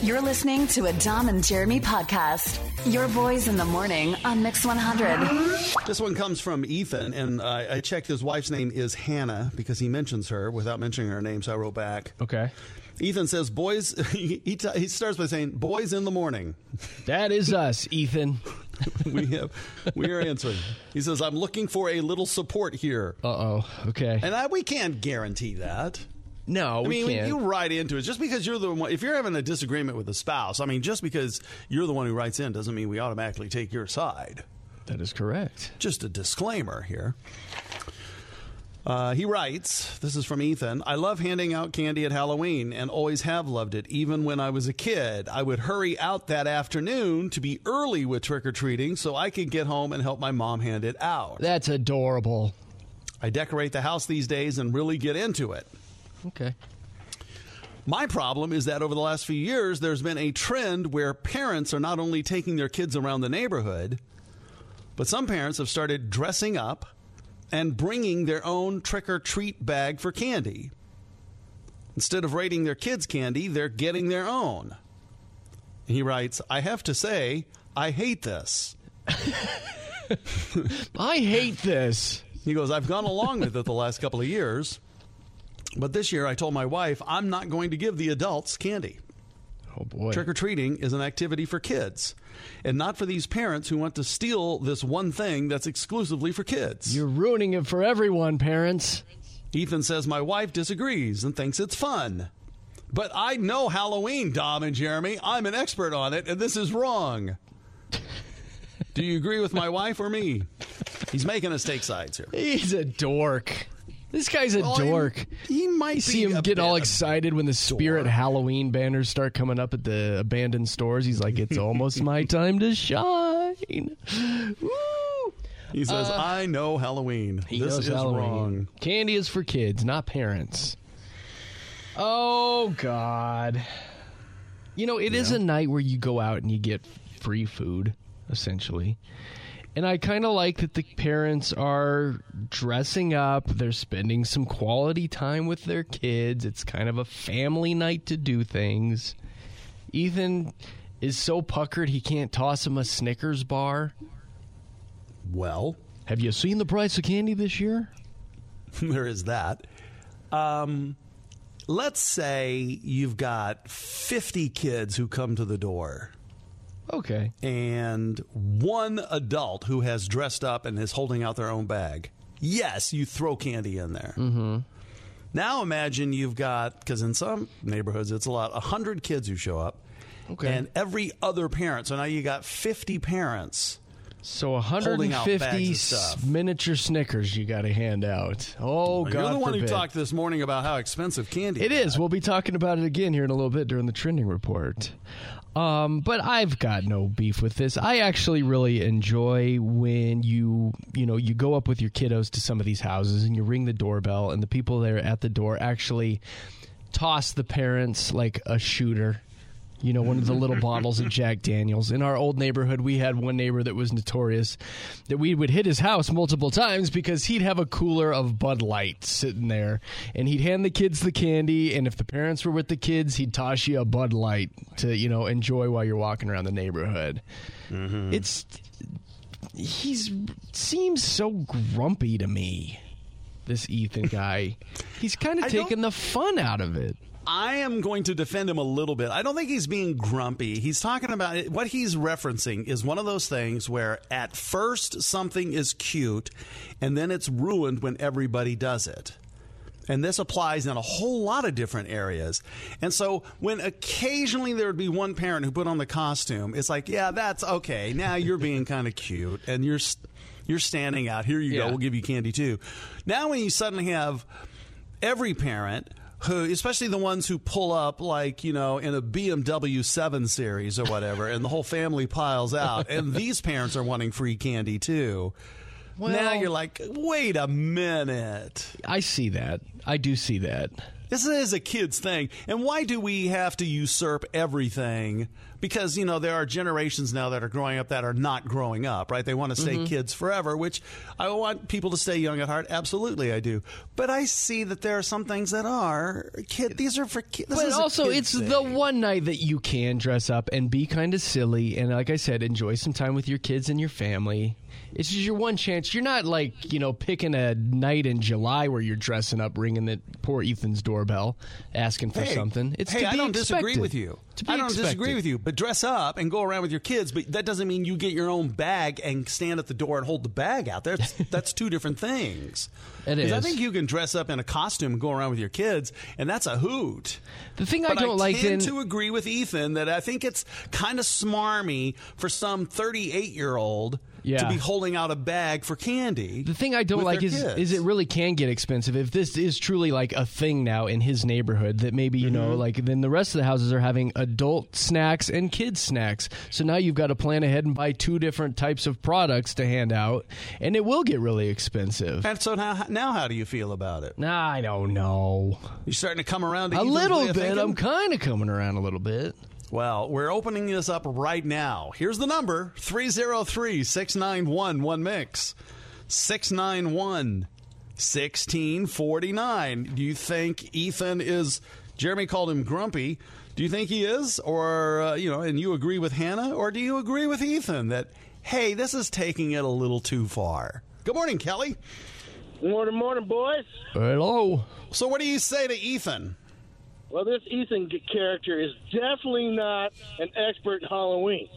You're listening to a Dom and Jeremy podcast. Your boys in the morning on Mix 100. This one comes from Ethan, and I checked his wife's name is Hannah because he mentions her without mentioning her name, so I wrote back. Okay. Ethan says, boys, he starts by saying, boys in the morning. That is us, Ethan. We are answering. He says, I'm looking for a little support here. Uh-oh. Okay. And we can't guarantee that. No, we can't. When you write into it, just because you're the one, if you're having a disagreement with a spouse, just because you're the one who writes in doesn't mean we automatically take your side. That is correct. Just a disclaimer here. He writes, this is from Ethan, I love handing out candy at Halloween and always have loved it. Even when I was a kid, I would hurry out that afternoon to be early with trick-or-treating so I could get home and help my mom hand it out. That's adorable. I decorate the house these days and really get into it. Okay. My problem is that over the last few years, there's been a trend where parents are not only taking their kids around the neighborhood, but some parents have started dressing up and bringing their own trick-or-treat bag for candy. Instead of raiding their kids' candy, they're getting their own. And he writes, I have to say, I hate this. I hate this. He goes, I've gone along with it the last couple of years, but this year I told my wife I'm not going to give the adults candy. Oh, boy. Trick-or-treating is an activity for kids and not for these parents who want to steal this one thing that's exclusively for kids. You're ruining it for everyone, parents. Ethan says my wife disagrees and thinks it's fun. But I know Halloween, Dom and Jeremy. I'm an expert on it, and this is wrong. Do you agree with my wife or me? He's making us take sides here. He's a dork. This guy's a dork. He might see him get all excited when the Spirit Halloween banners start coming up at the abandoned stores. He's like, it's almost my time to shine. Woo! He says, I know Halloween. This is Halloween. wrong. Candy is for kids, not parents. Oh, God. It is a night where you go out and you get free food, essentially. And I kind of like that the parents are dressing up. They're spending some quality time with their kids. It's kind of a family night to do things. Ethan is so puckered he can't toss him a Snickers bar. Well, have you seen the price of candy this year? There is that. Let's say you've got 50 kids who come to the door. Okay. And one adult who has dressed up and is holding out their own bag. Yes, you throw candy in there. Mm-hmm. Now imagine you've got, because in some neighborhoods it's a lot, 100 kids who show up. Okay. And every other parent. So now you got 50 parents. So 150 miniature Snickers you got to hand out. Oh, God You're the one forbid. who talked this morning about how expensive candy It is. We'll be talking about it again here in a little bit during the trending report. But I've got no beef with this. I actually really enjoy when you go up with your kiddos to some of these houses and you ring the doorbell and the people there at the door actually toss the parents like a shooter. One of the little bottles of Jack Daniels. In our old neighborhood, we had one neighbor that was notorious that we would hit his house multiple times because he'd have a cooler of Bud Light sitting there. And he'd hand the kids the candy, and if the parents were with the kids, he'd toss you a Bud Light to, enjoy while you're walking around the neighborhood. Mm-hmm. He seems so grumpy to me, this Ethan guy. He's kind of taking the fun out of it. I am going to defend him a little bit. I don't think he's being grumpy. He's talking about what he's referencing is one of those things where at first something is cute and then it's ruined when everybody does it. And this applies in a whole lot of different areas. And so when occasionally there would be one parent who put on the costume, it's like, yeah, that's okay. Now you're being kind of cute and you're standing out. Here you go. We'll give you candy too. Now when you suddenly have every parent who, especially the ones who pull up like, in a BMW 7 Series or whatever, and the whole family piles out, and these parents are wanting free candy too. Well, now you're like, wait a minute. I see that. I do see that. This is a kid's thing. And why do we have to usurp everything? Because, there are generations now that are growing up that are not growing up, right? They want to stay kids forever, which I want people to stay young at heart. Absolutely, I do. But I see that there are some things that are these are for kids. But also, it's the one night that you can dress up and be kind of silly. And like I said, enjoy some time with your kids and your family. It's just your one chance. You're not like, picking a night in July where you're dressing up, ringing the poor Ethan's doorbell, asking for something. It's to be I don't expected. disagree with you. To be I don't expected. disagree with you. But dress up and go around with your kids. But that doesn't mean you get your own bag and stand at the door and hold the bag out there. That's two different things. It is. I think you can dress up in a costume and go around with your kids, and that's a hoot. The thing But I don't like tend to agree with Ethan that I think it's kind of smarmy for some 38-year-old to be holding out a bag for candy. The thing I don't like is it really can get expensive. If this is truly like a thing now in his neighborhood, that maybe, then the rest of the houses are having adult snacks and kids snacks. So now you've got to plan ahead and buy two different types of products to hand out, and it will get really expensive. And so now how do you feel about it? I don't know. You starting to come around to A Ethan's little way of bit. thinking? I'm kind of coming around a little bit. Well, we're opening this up right now. Here's the number, 303-691-1MIX. 691-1649. Do you think Ethan is, Jeremy called him grumpy. Do you think he is? Or, and you agree with Hannah? Or do you agree with Ethan that, hey, this is taking it a little too far? Good morning, Kelly. Morning, boys. Hello. So what do you say to Ethan? Well, this Ethan character is definitely not an expert in Halloween.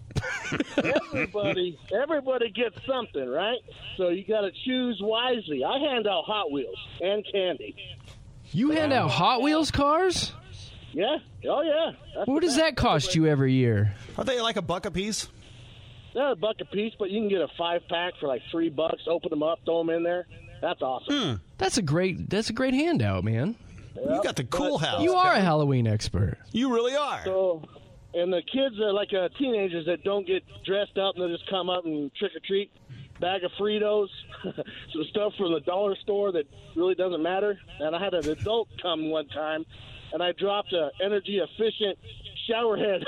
Everybody gets something, right? So you got to choose wisely. I hand out Hot Wheels and candy. You hand out Hot Wheels cars? Yeah. Oh, yeah. What does that cost you every year? Are they like $1 a piece? They're $1 a piece, but you can get a 5-pack for like $3. Open them up, throw them in there. That's awesome. That's a great handout, man. You got the cool house. You are a Halloween expert. You really are. So, and the kids are like teenagers that don't get dressed up and they just come up and trick or treat. Bag of Fritos, some stuff from the dollar store that really doesn't matter. And I had an adult come one time, and I dropped an energy efficient shower head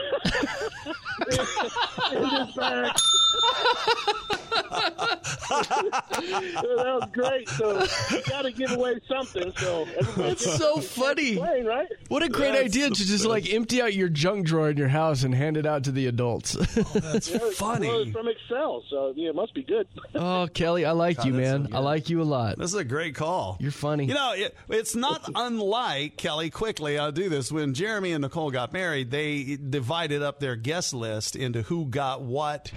in his bag. That was great. So you got to give away something. So that's so funny. Playing, right? What a great idea to just like empty out your junk drawer in your house and hand it out to the adults. That's funny. Well, it's from Excel, so it must be good. Oh, Kelly, I like you, man. I like you a lot. This is a great call. You're funny. It's not unlike, Kelly, quickly, I'll do this. When Jeremy and Nicole got married, they divided up their guest list into who got what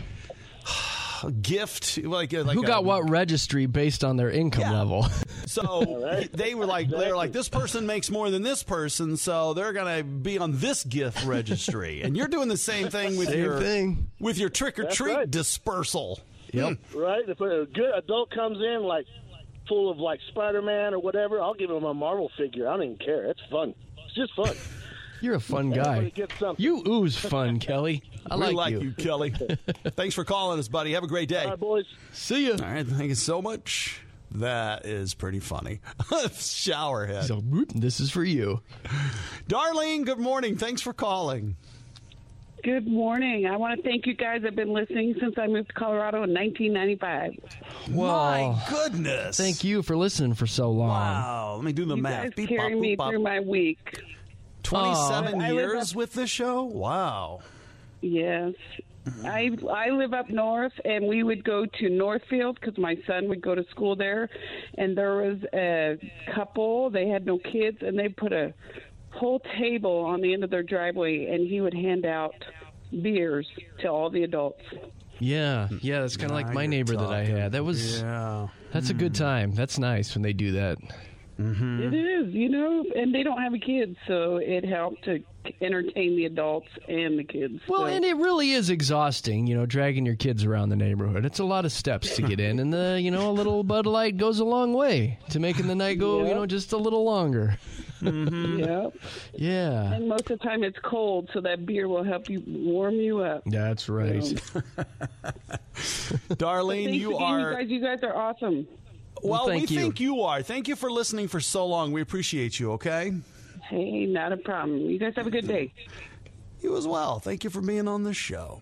gift, who got what registry based on their income level. So they were like, this person makes more than this person, so they're going to be on this gift registry. And you're doing the same thing with your trick or treat dispersal. Yep. Right. If a good adult comes in like full of like Spider-Man or whatever, I'll give him a Marvel figure. I don't even care. It's fun. It's just fun. You're a fun guy. You ooze fun, Kelly. I like you, Kelly. Thanks for calling us, buddy. Have a great day. All right, boys. See ya. All right, thank you so much. That is pretty funny. Showerhead. So, this is for you. Darlene, good morning. Thanks for calling. Good morning. I want to thank you guys. I've been listening since I moved to Colorado in 1995. Well, my goodness. Thank you for listening for so long. Wow. Let me do the math. You guys carry me through my week. 27 years with this show? Wow. Yes. I live up north, and we would go to Northfield because my son would go to school there. And there was a couple. They had no kids, and they put a whole table on the end of their driveway, and he would hand out beers to all the adults. Yeah, that's kind of like my neighbor that I had. That's a good time. That's nice when they do that. Mm-hmm. It is, and they don't have a kid, so it helped to entertain the adults and the kids. Well, and it really is exhausting, dragging your kids around the neighborhood. It's a lot of steps to get in, and a little Bud Light goes a long way to making the night go, just a little longer. Mm-hmm. Yep. Yeah. And most of the time it's cold, so that beer will help you warm you up. That's right. Darlene, you guys are awesome. Well, we thank you. think you are. Thank you for listening for so long. We appreciate you, okay? Hey, not a problem. You guys have a good day. You as well. Thank you for being on the show.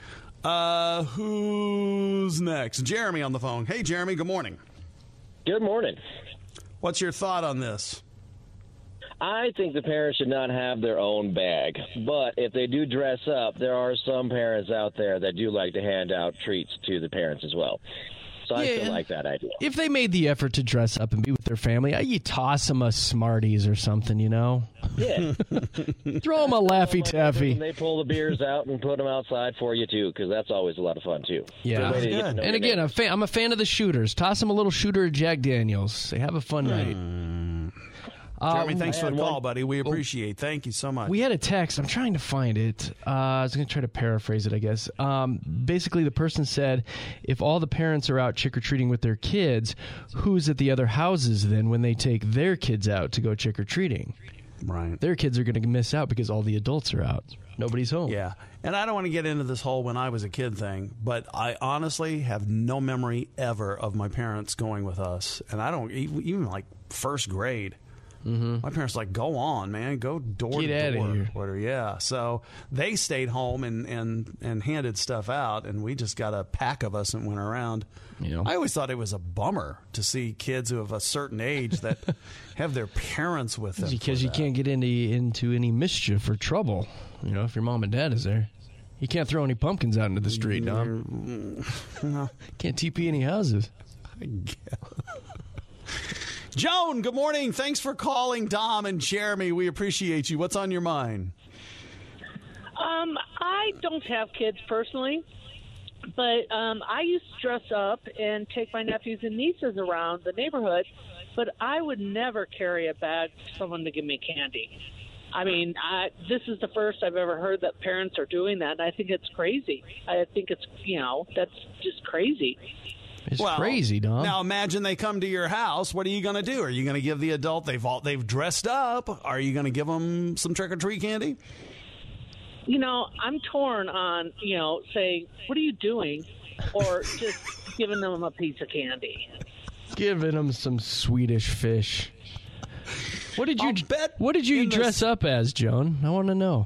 Who's next? Jeremy on the phone. Hey, Jeremy, good morning. Good morning. What's your thought on this? I think the parents should not have their own bag, but if they do dress up, there are some parents out there that do like to hand out treats to the parents as well. So I still like that idea. If they made the effort to dress up and be with their family, you toss them a Smarties or something, you know? Yeah. Throw them a Laffy Taffy. And they pull the beers out and put them outside for you, too, because that's always a lot of fun, too. Yeah. Good way to get to know And your again, neighbors. I'm a fan of the shooters. Toss them a little shooter of Jack Daniels. They have a fun night. Jeremy, thanks for the call, buddy. We Oh. appreciate it. Thank you so much. We had a text. I'm trying to find it. I was going to try to paraphrase it, I guess. Basically, the person said, if all the parents are out trick-or-treating with their kids, who's at the other houses then when they take their kids out to go trick-or-treating? Right. Their kids are going to miss out because all the adults are out. Nobody's home. Yeah. And I don't want to get into this whole when I was a kid thing, but I honestly have no memory ever of my parents going with us. And I don't, even like first grade. Mm-hmm. My parents like, go on, man, go door Get to outta door. here. Whatever, yeah. So they stayed home and handed stuff out, and we just got a pack of us and went around. You know. I always thought it was a bummer to see kids who have a certain age that have their parents with them. Because for you that. can't get into any mischief or trouble, you know, if your mom and dad is there. You can't throw any pumpkins out into the street, Dom. Can't TP any houses. Joan, good morning. Thanks for calling Dom and Jeremy. We appreciate you. What's on your mind? I don't have kids personally, but I used to dress up and take my nephews and nieces around the neighborhood, but I would never carry a bag for someone to give me candy. I mean, this is the first I've ever heard that parents are doing that, and I think it's crazy. I think it's, that's just crazy. It's crazy, Dom. Now imagine they come to your house. What are you going to do? Are you going to give the adult, they've dressed up, are you going to give them some trick-or-treat candy? I'm torn on, saying, what are you doing? Or just giving them a piece of candy. Giving them some Swedish fish. What did you dress up as, Joan? I want to know.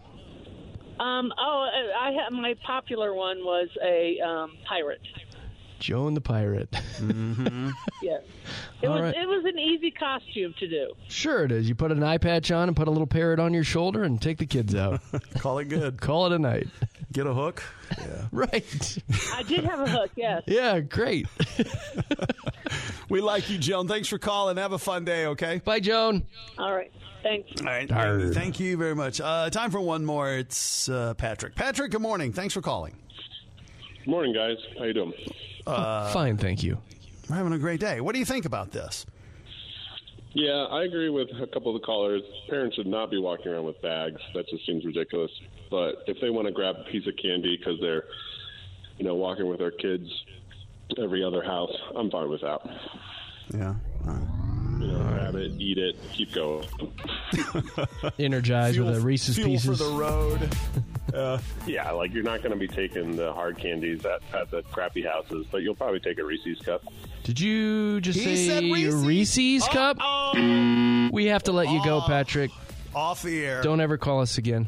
My popular one was a pirate. Joan the Pirate. Mm-hmm. Yes. It was an easy costume to do. Sure it is. You put an eye patch on and put a little parrot on your shoulder and take the kids out. Call it good. Call it a night. Get a hook. Yeah. Right. I did have a hook, yes. Yeah, great. We like you, Joan. Thanks for calling. Have a fun day, okay? Bye, Joan. All right. Thanks. All right. Arr. Thank you very much. Time for one more. It's Patrick. Patrick, good morning. Thanks for calling. Morning, guys. How you doing? Fine, thank you. We're having a great day. What do you think about this? Yeah, I agree with a couple of the callers. Parents should not be walking around with bags. That just seems ridiculous. But if they want to grab a piece of candy because they're, walking with their kids every other house, I'm fine with that. Yeah. Grab it, eat it, keep going. Energized with a Reese's fuel Pieces. for the road. Yeah, like you're not going to be taking the hard candies at the crappy houses, but you'll probably take a Reese's cup. Did you just He say said Reese's. Reese's cup? Oh. We have to let you go, Patrick. Off the air. Don't ever call us again.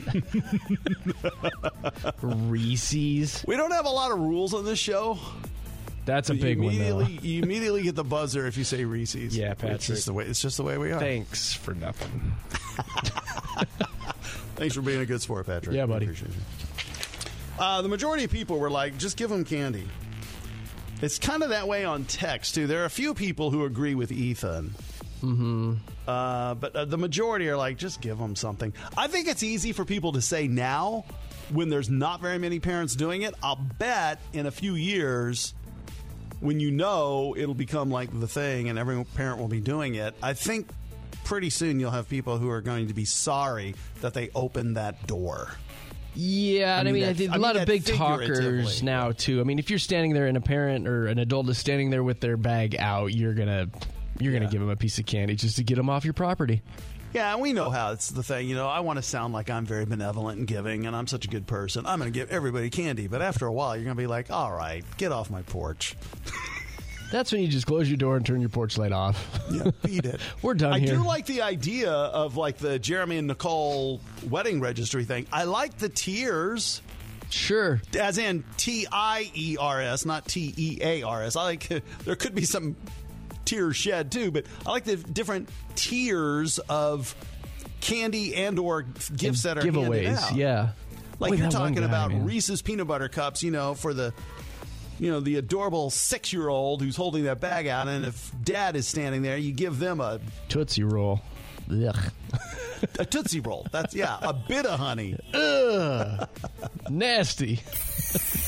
Reese's. We don't have a lot of rules on this show. That's a big one, though. You immediately get the buzzer if you say Reese's. Yeah, Patrick. It's just the way we are. Thanks for nothing. Thanks for being a good sport, Patrick. Yeah, buddy. I appreciate you. The majority of people were like, just give them candy. It's kind of that way on text, too. There are a few people who agree with Ethan. Mm-hmm. But the majority are like, just give them something. I think it's easy for people to say now when there's not very many parents doing it. I'll bet in a few years, when it'll become like the thing and every parent will be doing it, I think pretty soon you'll have people who are going to be sorry that they opened that door. Yeah, I mean, a lot of big talkers figuratively. now, too. I mean, if you're standing there and a parent or an adult is standing there with their bag out, you're gonna give them a piece of candy just to get them off your property. Yeah, and we know how it's the thing. I want to sound like I'm very benevolent and giving, and I'm such a good person. I'm going to give everybody candy. But after a while, you're going to be like, all right, get off my porch. That's when you just close your door and turn your porch light off. Yeah, beat it. We're done here. I do like the idea of like the Jeremy and Nicole wedding registry thing. I like the tiers. Sure. As in TIERS, not TEARS. I like there could be some tears shed too, but I like the different tiers of candy and or gifts that are giveaways. handed out. Yeah. Like Boy, you're that one talking guy, about man. Reese's peanut butter cups, for the the adorable 6-year-old who's holding that bag out, and if dad is standing there, you give them a Tootsie Roll. Ugh. a Tootsie Roll. That's a bit of honey. Ugh. Nasty.